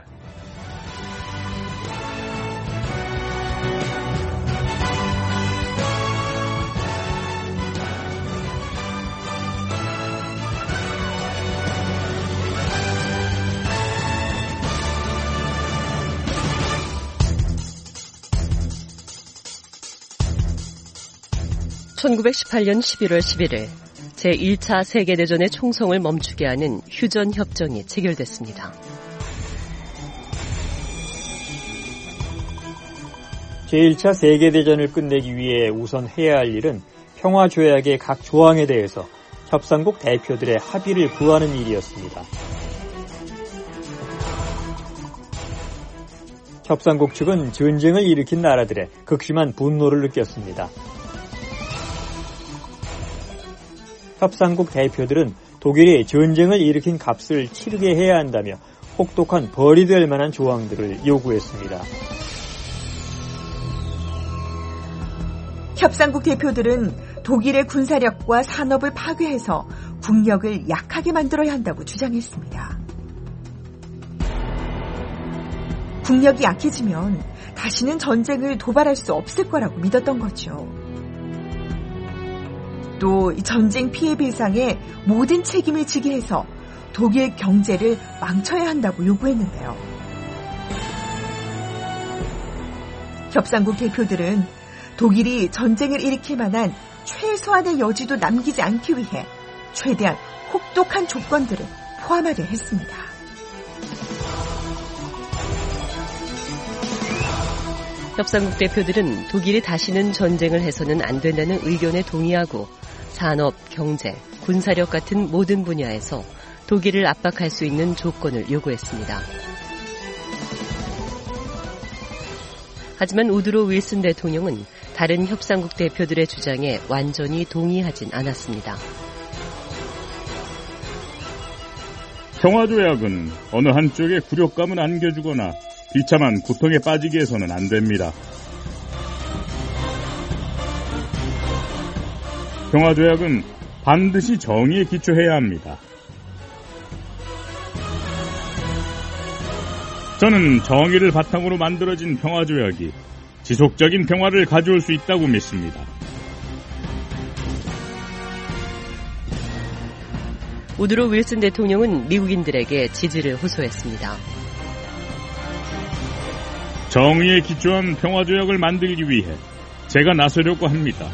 1918년 11월 11일 제1차 세계대전의 총성을 멈추게 하는 휴전협정이 체결됐습니다. 제1차 세계대전을 끝내기 위해 우선 해야 할 일은 평화조약의 각 조항에 대해서 협상국 대표들의 합의를 구하는 일이었습니다. 협상국 측은 전쟁을 일으킨 나라들의 극심한 분노를 느꼈습니다. 협상국 대표들은 독일이 전쟁을 일으킨 값을 치르게 해야 한다며 혹독한 벌이 될 만한 조항들을 요구했습니다. 협상국 대표들은 독일의 군사력과 산업을 파괴해서 국력을 약하게 만들어야 한다고 주장했습니다. 국력이 약해지면 다시는 전쟁을 도발할 수 없을 거라고 믿었던 거죠. 또 전쟁 피해 배상에 모든 책임을 지게 해서 독일 경제를 망쳐야 한다고 요구했는데요. 협상국 대표들은 독일이 전쟁을 일으킬 만한 최소한의 여지도 남기지 않기 위해 최대한 혹독한 조건들을 포함하려 했습니다. 협상국 대표들은 독일이 다시는 전쟁을 해서는 안 된다는 의견에 동의하고 산업, 경제, 군사력 같은 모든 분야에서 독일을 압박할 수 있는 조건을 요구했습니다. 하지만 우드로 윌슨 대통령은 다른 협상국 대표들의 주장에 완전히 동의하진 않았습니다. 평화조약은 어느 한쪽에 굴욕감을 안겨주거나 비참한 고통에 빠지게 해서는 안 됩니다. 평화조약은 반드시 정의에 기초해야 합니다. 저는 정의를 바탕으로 만들어진 평화조약이 지속적인 평화를 가져올 수 있다고 믿습니다. 우드로 윌슨 대통령은 미국인들에게 지지를 호소했습니다. 정의에 기초한 평화조약을 만들기 위해 제가 나서려고 합니다.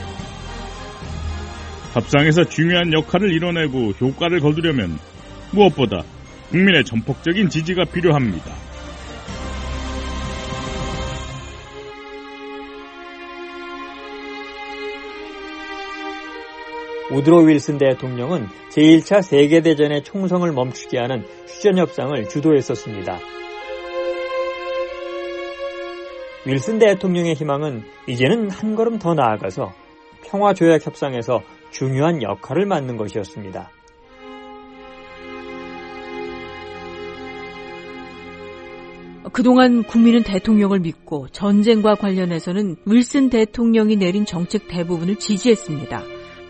협상에서 중요한 역할을 이뤄내고 효과를 거두려면 무엇보다 국민의 전폭적인 지지가 필요합니다. 우드로 윌슨 대통령은 제1차 세계대전의 총성을 멈추게 하는 휴전협상을 주도했었습니다. 윌슨 대통령의 희망은 이제는 한 걸음 더 나아가서 평화조약 협상에서 중요한 역할을 맡는 것이었습니다. 그동안 국민은 대통령을 믿고 전쟁과 관련해서는 윌슨 대통령이 내린 정책 대부분을 지지했습니다.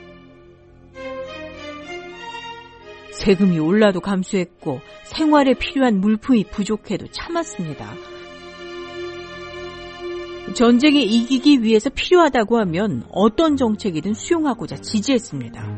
세금이 올라도 감수했고 생활에 필요한 물품이 부족해도 참았습니다. 전쟁에 이기기 위해서 필요하다고 하면 어떤 정책이든 수용하고자 지지했습니다.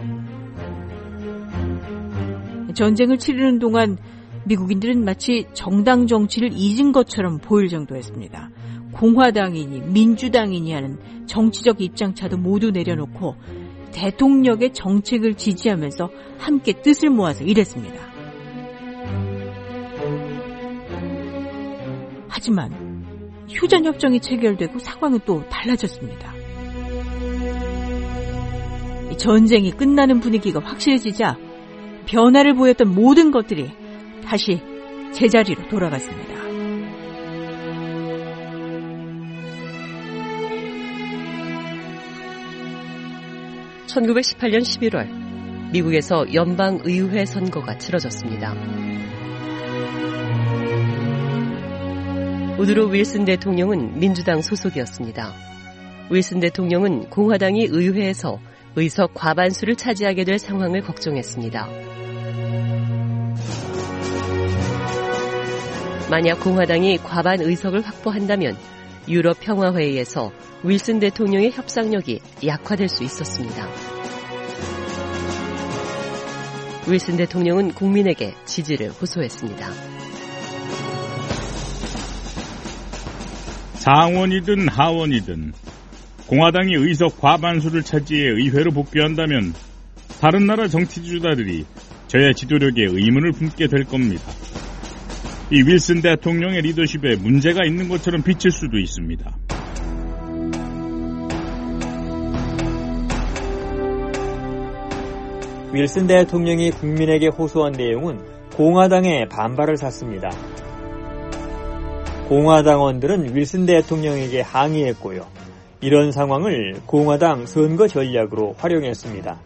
전쟁을 치르는 동안 미국인들은 마치 정당 정치를 잊은 것처럼 보일 정도였습니다. 공화당이니 민주당이니 하는 정치적 입장차도 모두 내려놓고 대통령의 정책을 지지하면서 함께 뜻을 모아서 일했습니다. 하지만 휴전협정이 체결되고 상황은 또 달라졌습니다. 전쟁이 끝나는 분위기가 확실해지자 변화를 보였던 모든 것들이 다시 제자리로 돌아갔습니다. (1918년 11월) 미국에서 연방의회 선거가 치러졌습니다. 우드로 윌슨 대통령은 민주당 소속이었습니다. 윌슨 대통령은 공화당이 의회에서 의석 과반수를 차지하게 될 상황을 걱정했습니다. 만약 공화당이 과반 의석을 확보한다면 유럽 평화회의에서 윌슨 대통령의 협상력이 약화될 수 있었습니다. 윌슨 대통령은 국민에게 지지를 호소했습니다. 상원이든 하원이든 공화당이 의석 과반수를 차지해 의회로 복귀한다면 다른 나라 정치 지도자들이 저의 지도력에 의문을 품게 될 겁니다. 이 윌슨 대통령의 리더십에 문제가 있는 것처럼 비칠 수도 있습니다. 윌슨 대통령이 국민에게 호소한 내용은 공화당의 반발을 샀습니다. 공화당원들은 윌슨 대통령에게 항의했고요. 이런 상황을 공화당 선거 전략으로 활용했습니다.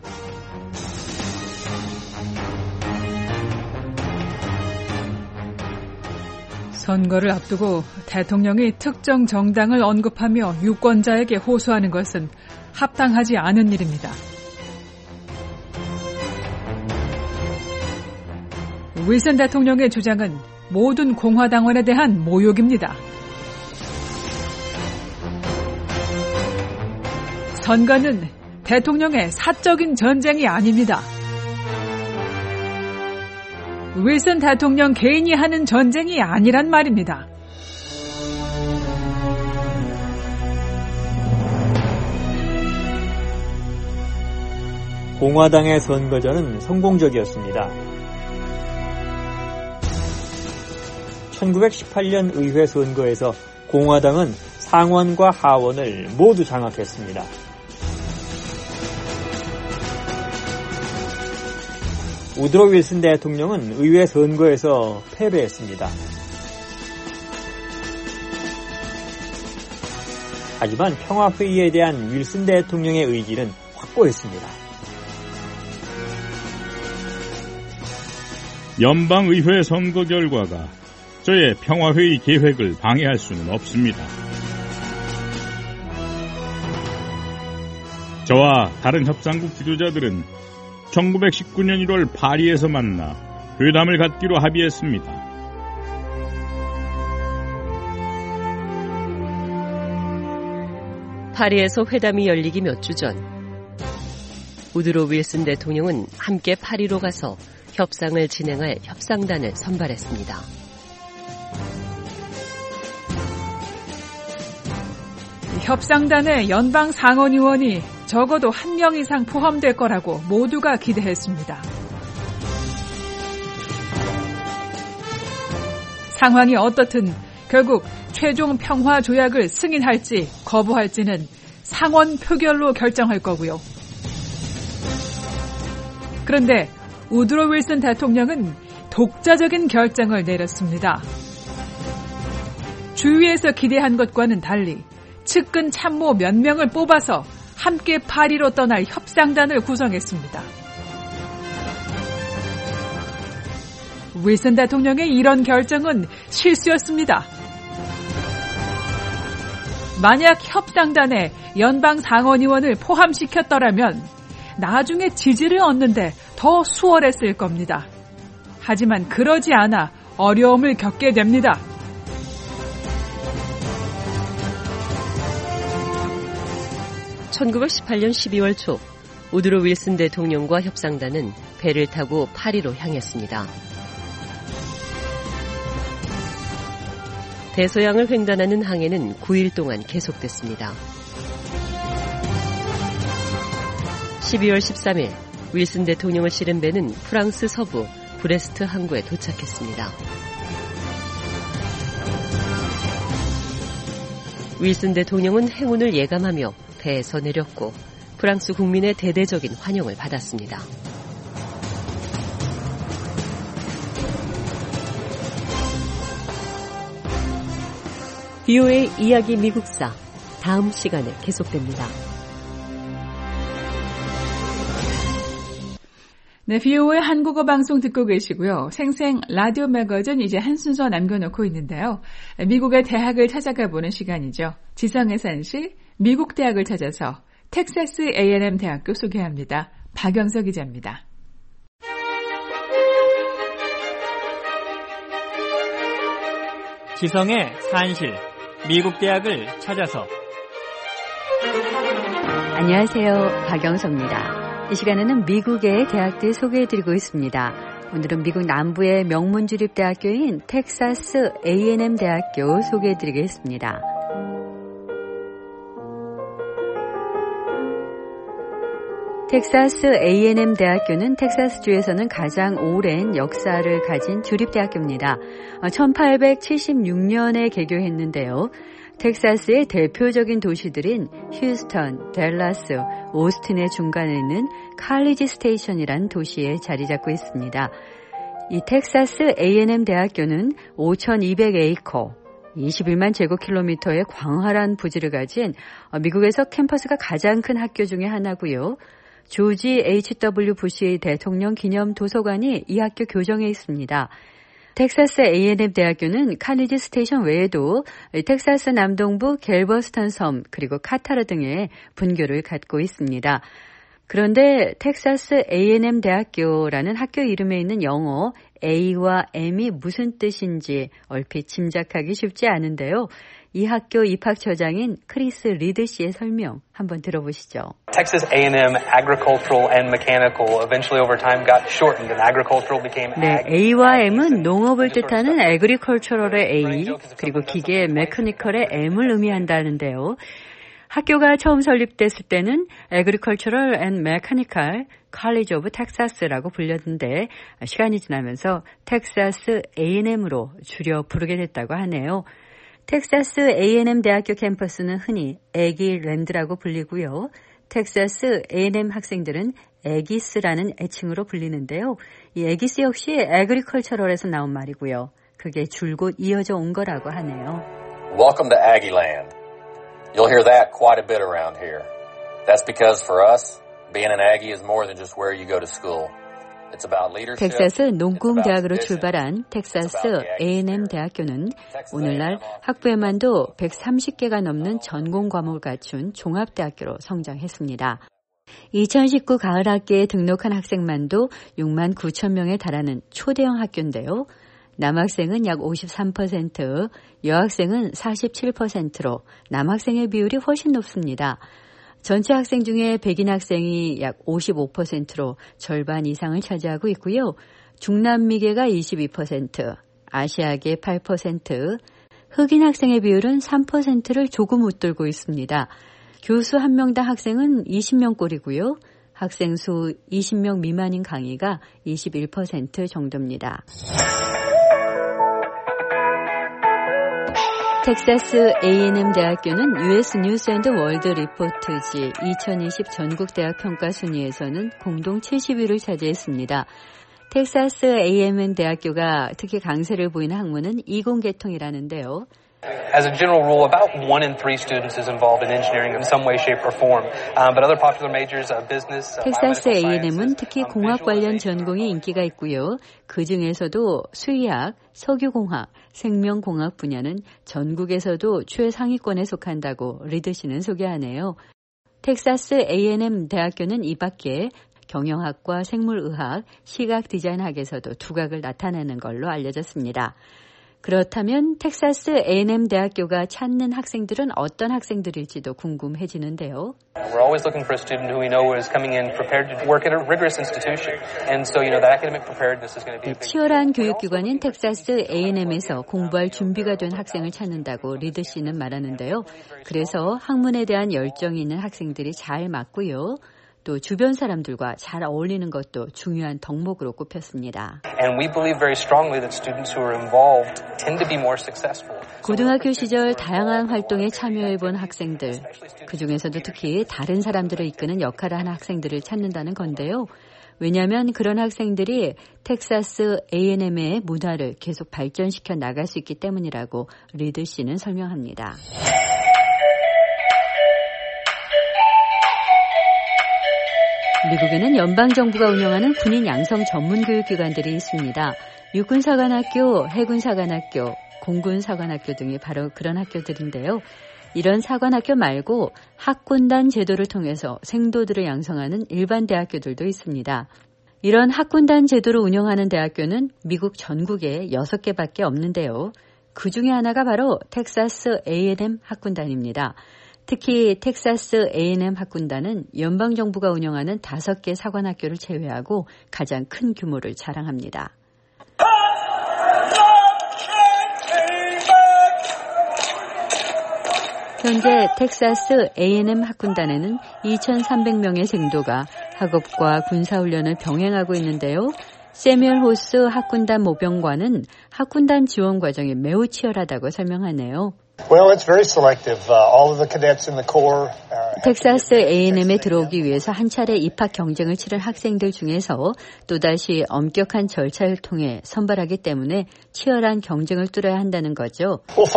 선거를 앞두고 대통령이 특정 정당을 언급하며 유권자에게 호소하는 것은 합당하지 않은 일입니다. 윌슨 대통령의 주장은 모든 공화당원에 대한 모욕입니다. 선거는 대통령의 사적인 전쟁이 아닙니다. 윌슨 대통령 개인이 하는 전쟁이 아니란 말입니다. 공화당의 선거전은 성공적이었습니다. 1918년 의회 선거에서 공화당은 상원과 하원을 모두 장악했습니다. 우드로 윌슨 대통령은 의회 선거에서 패배했습니다. 하지만 평화회의에 대한 윌슨 대통령의 의지는 확고했습니다. 연방의회 선거 결과가 저의 평화회의 계획을 방해할 수는 없습니다. 저와 다른 협상국 지도자들은 1919년 1월 파리에서 만나 회담을 갖기로 합의했습니다. 파리에서 회담이 열리기 몇 주 전, 우드로 윌슨 대통령은 함께 파리로 가서 협상을 진행할 협상단을 선발했습니다. 협상단에 연방 상원의원이 적어도 1명 이상 포함될 거라고 모두가 기대했습니다. 상황이 어떻든 결국 최종 평화 조약을 승인할지 거부할지는 상원 표결로 결정할 거고요. 그런데 우드로 윌슨 대통령은 독자적인 결정을 내렸습니다. 주위에서 기대한 것과는 달리 측근 참모 몇 명을 뽑아서 함께 파리로 떠날 협상단을 구성했습니다. 윌슨 대통령의 이런 결정은 실수였습니다. 만약 협상단에 연방 상원의원을 포함시켰더라면 나중에 지지를 얻는데 더 수월했을 겁니다. 하지만 그러지 않아 어려움을 겪게 됩니다. (1918년 12월) 초 우드로 윌슨 대통령과 협상단은 배를 타고 파리로 향했습니다. 대서양을 횡단하는 항해는 9일 동안 계속됐습니다. 12월 13일 윌슨 대통령을 실은 배는 프랑스 서부 브레스트 항구에 도착했습니다. 윌슨 대통령은 행운을 예감하며 배에서 내렸고 프랑스 국민의 대대적인 환영을 받았습니다. VOA 이야기 미국사 다음 시간에 계속됩니다. 네, VOA 한국어 방송 듣고 계시고요. 생생 라디오 매거진 이제 한 순서 남겨놓고 있는데요. 미국의 대학을 찾아가 보는 시간이죠. 지성의 산실 미국 대학을 찾아서 텍사스 A&M 대학교 소개합니다. 박영석 기자입니다. 지성의 산실 미국 대학을 찾아서. 안녕하세요. 박영석입니다. 이 시간에는 미국의 대학들 소개해드리고 있습니다. 오늘은 미국 남부의 명문주립대학교인 텍사스 A&M 대학교 소개해드리겠습니다. 텍사스 A&M 대학교는 텍사스주에서는 가장 오랜 역사를 가진 주립대학교입니다. 1876년에 개교했는데요. 텍사스의 대표적인 도시들인 휴스턴, 댈러스, 오스틴의 중간에 있는 칼리지 스테이션이라는 도시에 자리 잡고 있습니다. 이 텍사스 A&M 대학교는 5,200에이커, 21만 제곱킬로미터의 광활한 부지를 가진 미국에서 캠퍼스가 가장 큰 학교 중에 하나고요. 조지 H.W. 부시 대통령 기념 도서관이 이 학교 교정에 있습니다. 텍사스 A&M 대학교는 칼리지 스테이션 외에도 텍사스 남동부 갤버스턴 섬 그리고 카타르 등의 분교를 갖고 있습니다. 그런데 텍사스 A&M 대학교라는 학교 이름에 있는 영어 A와 M이 무슨 뜻인지 얼핏 짐작하기 쉽지 않은데요. 이 학교 입학처장인 크리스 리드 씨의 설명 한번 들어보시죠. Texas A&M agricultural and mechanical eventually over time got shortened and agricultural became 네, A와 M은 농업을 뜻하는 agricultural의 A 그리고 기계 메커니컬의 M을 의미한다는데요. 학교가 처음 설립됐을 때는 Agricultural and Mechanical College of Texas라고 불렸는데 시간이 지나면서 텍사스 A&M으로 줄여 부르게 됐다고 하네요. 텍사스 A&M 대학교 캠퍼스는 흔히 애기랜드라고 불리고요. 텍사스 A&M 학생들은 애기스라는 애칭으로 불리는데요. 이 애기스 역시 Agricultural에서 나온 말이고요. 그게 줄곧 이어져 온 거라고 하네요. Welcome to Aggieland. You'll hear that quite a bit around here. That's because for us, being an Aggie is more than just where you go to school. It's about leadership. 텍사스 농공대학으로 출발한 텍사스 A&M 대학교는 오늘날 학부에만도 130개가 넘는 전공 과목을 갖춘 종합대학교로 성장했습니다. 2019 가을 학기에 등록한 학생만도 6만 9천 명에 달하는 초대형 학교인데요. 남학생은 약 53%, 여학생은 47%로 남학생의 비율이 훨씬 높습니다. 전체 학생 중에 백인 학생이 약 55%로 절반 이상을 차지하고 있고요. 중남미계가 22%, 아시아계 8%, 흑인 학생의 비율은 3%를 조금 웃돌고 있습니다. 교수 1명당 학생은 20명꼴이고요. 학생 수 20명 미만인 강의가 21% 정도입니다. 텍사스 A&M 대학교는 US 뉴스 앤드 월드 리포트지 2020 전국 대학 평가 순위에서는 공동 70위를 차지했습니다. 텍사스 A&M 대학교가 특히 강세를 보이는 학문은 이공계통이라는데요. As a general rule, about 1 in 3 students is involved in engineering in some way, shape, or form. But other popular majors, business, 텍사스 A&M은 특히 공학 관련 전공이 인기가 있고요. 그 중에서도 수의학, 석유공학, 생명공학 분야는 전국에서도 최상위권에 속한다고 리드 씨는 소개하네요. 텍사스 A&M 대학교는 이 밖에 경영학과 생물의학, 시각 디자인학에서도 두각을 나타내는 걸로 알려졌습니다. 그렇다면 텍사스 A&M 대학교가 찾는 학생들은 어떤 학생들일지도 궁금해지는데요. We're always looking for a student who we know is coming in prepared to work at a rigorous institution. And so, that academic preparedness is going to be a big 치열한 교육기관인 텍사스 A&M에서 공부할 준비가 된 학생을 찾는다고 리드 씨는 말하는데요. 그래서 학문에 대한 열정이 있는 학생들이 잘 맞고요. 또 주변 사람들과 잘 어울리는 것도 중요한 덕목으로 꼽혔습니다. And we believe very strongly that students who are involved tend to be more successful. 고등학교 시절 다양한 활동에 참여해본 학생들, 그중에서도 특히 다른 사람들을 이끄는 역할을 하는 학생들을 찾는다는 건데요. 왜냐하면 그런 학생들이 텍사스 A&M의 문화를 계속 발전시켜 나갈 수 있기 때문이라고 리드 씨는 설명합니다. 미국에는 연방정부가 운영하는 군인 양성 전문교육기관들이 있습니다. 육군사관학교, 해군사관학교, 공군사관학교 등이 바로 그런 학교들인데요. 이런 사관학교 말고 학군단 제도를 통해서 생도들을 양성하는 일반 대학교들도 있습니다. 이런 학군단 제도를 운영하는 대학교는 미국 전국에 6개밖에 없는데요. 그 중에 하나가 바로 텍사스 A&M 학군단입니다. 특히 텍사스 A&M 학군단은 연방정부가 운영하는 5개 사관학교를 제외하고 가장 큰 규모를 자랑합니다. 현재 텍사스 A&M 학군단에는 2,300명의 생도가 학업과 군사훈련을 병행하고 있는데요. 세뮤얼 호스 학군단 모병관은 학군단 지원 과정이 매우 치열하다고 설명하네요. 텍사스 A&M에 들어오기 위해서 한 차례 입학 경쟁을 치른 학생들 중에서 또다시 엄격한 절차를 통해 선발하기 때문에 치열한 경쟁을 뚫어야 한다는 거죠.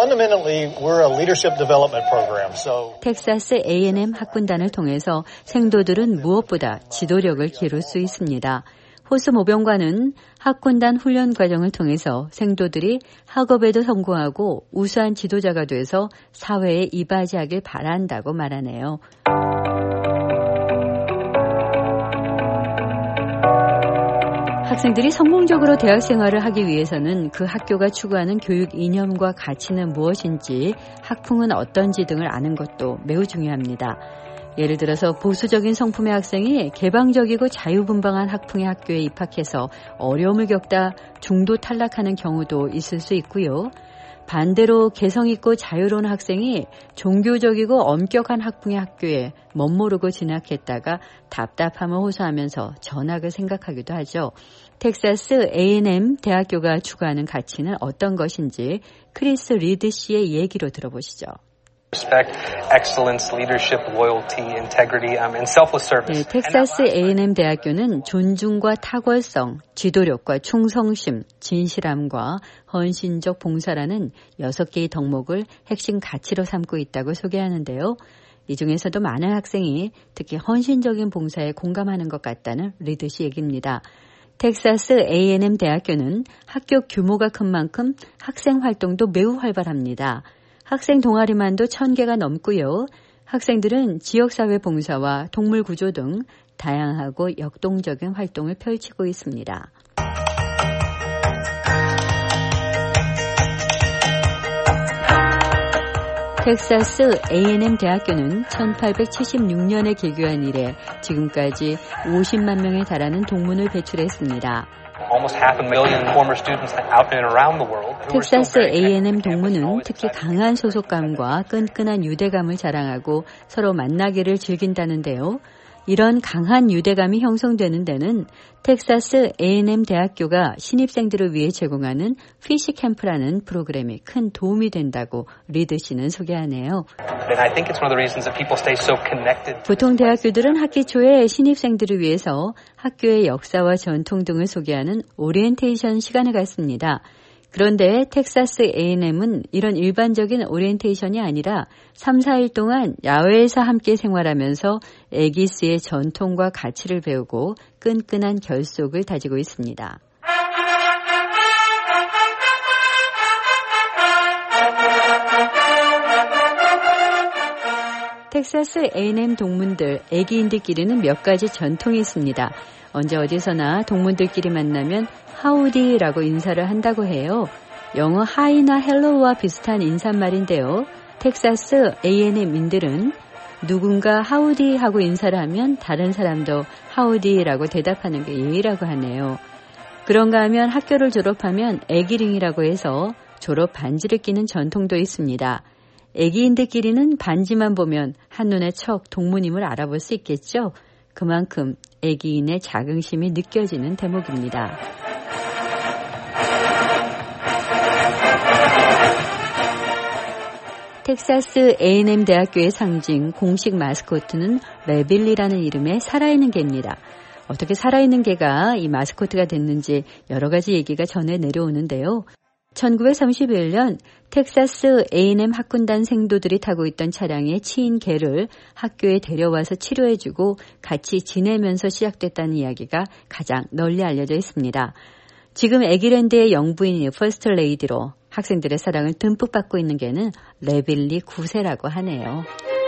텍사스 A&M 학군단을 통해서 생도들은 무엇보다 지도력을 기를 수 있습니다. 호스 모병관은 학군단 훈련 과정을 통해서 생도들이 학업에도 성공하고 우수한 지도자가 돼서 사회에 이바지하길 바란다고 말하네요. 학생들이 성공적으로 대학 생활을 하기 위해서는 그 학교가 추구하는 교육 이념과 가치는 무엇인지, 학풍은 어떤지 등을 아는 것도 매우 중요합니다. 예를 들어서 보수적인 성품의 학생이 개방적이고 자유분방한 학풍의 학교에 입학해서 어려움을 겪다 중도 탈락하는 경우도 있을 수 있고요. 반대로 개성 있고 자유로운 학생이 종교적이고 엄격한 학풍의 학교에 멋모르고 진학했다가 답답함을 호소하면서 전학을 생각하기도 하죠. 텍사스 A&M 대학교가 추구하는 가치는 어떤 것인지 크리스 리드 씨의 얘기로 들어보시죠. Respect, excellence, leadership, loyalty, integrity, and selfless service. 네, 텍사스 A&M 대학교는 존중과 탁월성, 지도력과 충성심, 진실함과 헌신적 봉사라는 6개의 덕목을 핵심 가치로 삼고 있다고 소개하는데요. 이 중에서도 많은 학생이 특히 헌신적인 봉사에 공감하는 것 같다는 리드 씨 얘기입니다. 텍사스 A&M 대학교는 학교 규모가 큰 만큼 학생 활동도 매우 활발합니다. 학생 동아리만도 1000개가 넘고요. 학생들은 지역사회 봉사와 동물 구조 등 다양하고 역동적인 활동을 펼치고 있습니다. 텍사스 A&M 대학교는 1876년에 개교한 이래 지금까지 50만 명에 달하는 동문을 배출했습니다. 텍사스 A&M 동문은 특히 강한 소속감과 끈끈한 유대감을 자랑하고 서로 만나기를 즐긴다는데요. 이런 강한 유대감이 형성되는 데는 텍사스 A&M 대학교가 신입생들을 위해 제공하는 피시 캠프라는 프로그램이 큰 도움이 된다고 리드 씨는 소개하네요. 보통 대학교들은 학기 초에 신입생들을 위해서 학교의 역사와 전통 등을 소개하는 오리엔테이션 시간을 갖습니다. 그런데 텍사스 A&M은 이런 일반적인 오리엔테이션이 아니라 3, 4일 동안 야외에서 함께 생활하면서 애기스의 전통과 가치를 배우고 끈끈한 결속을 다지고 있습니다. 텍사스 A&M 동문들, 애기인들끼리는 몇 가지 전통이 있습니다. 언제 어디서나 동문들끼리 만나면 하우디라고 인사를 한다고 해요. 영어 하이나 헬로우와 비슷한 인사말인데요. 텍사스 A&M인들은 누군가 하우디 하고 인사를 하면 다른 사람도 하우디라고 대답하는 게 예의라고 하네요. 그런가 하면 학교를 졸업하면 애기링이라고 해서 졸업 반지를 끼는 전통도 있습니다. 애기인들끼리는 반지만 보면 한눈에 척 동문임을 알아볼 수 있겠죠. 그만큼 애기인의 자긍심이 느껴지는 대목입니다. 텍사스 A&M 대학교의 상징 공식 마스코트는 레빌리라는 이름의 살아있는 개입니다. 어떻게 살아있는 개가 이 마스코트가 됐는지 여러 가지 얘기가 전해 내려오는데요. 1931년 텍사스 A&M 학군단 생도들이 타고 있던 차량에 치인 개를 학교에 데려와서 치료해주고 같이 지내면서 시작됐다는 이야기가 가장 널리 알려져 있습니다. 지금 애기랜드의 영부인 퍼스트 레이디로 학생들의 사랑을 듬뿍 받고 있는 개는 레빌리 9세라고 하네요.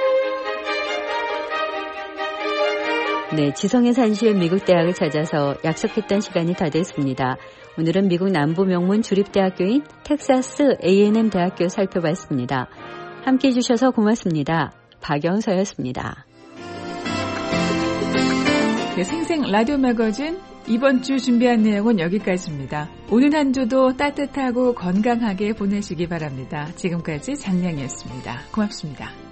네, 지성의 산실 미국 대학을 찾아서 약속했던 시간이 다 됐습니다. 오늘은 미국 남부 명문 주립대학교인 텍사스 A&M 대학교 살펴봤습니다. 함께해 주셔서 고맙습니다. 박영서였습니다. 네, 생생 라디오 매거진 이번 주 준비한 내용은 여기까지입니다. 오늘 한 주도 따뜻하고 건강하게 보내시기 바랍니다. 지금까지 장량이었습니다. 고맙습니다.